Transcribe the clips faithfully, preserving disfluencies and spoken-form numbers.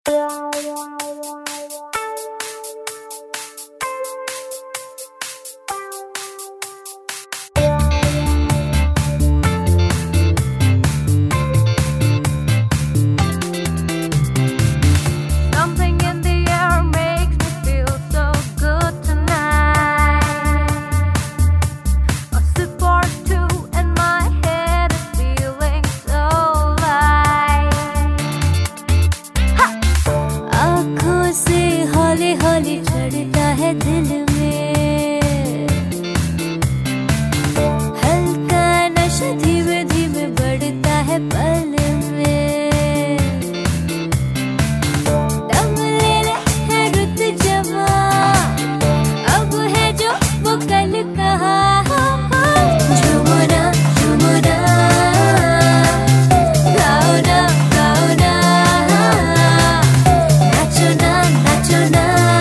चढ़ता है दिल में हल्का नशा, धीमे धीमे बढ़ता है पल में। दम ले ले है रुत जवा, अब है जो वो कल कहा। झूमना झूमना गाओ ना गाओ ना, नाचो ना नाचो ना,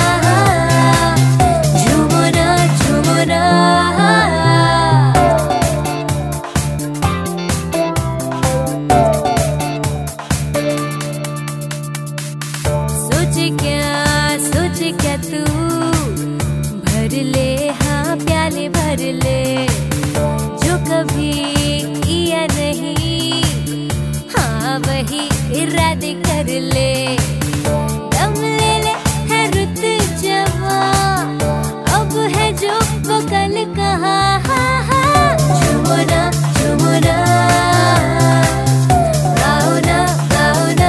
क्या सोच क्या तू भर ले, हाँ प्याले भर ले, जो कभी किया नहीं हाँ वही इरादे कर ले। दम ले ले है रुत जवा, अब है जो वो कल कहा। झूमना झूमना गाओ ना गाओ ना,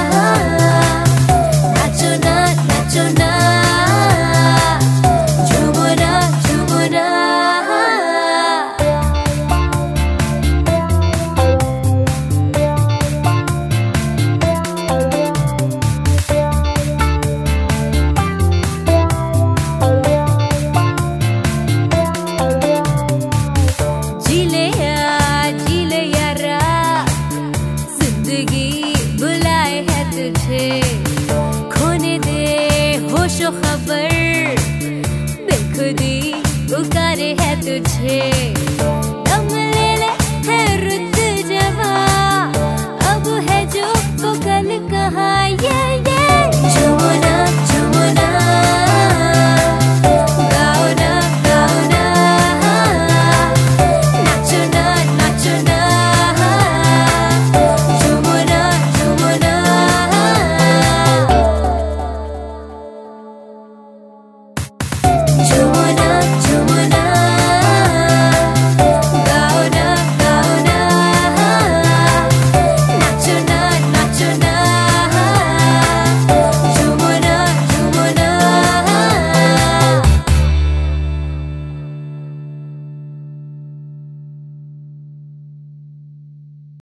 बुलाए है तुझे, खोने दे होशो खबर, बेखुदी पुकारे है तुझे। दम ले ले है रुत जवा, अब है जो वो कल कहा।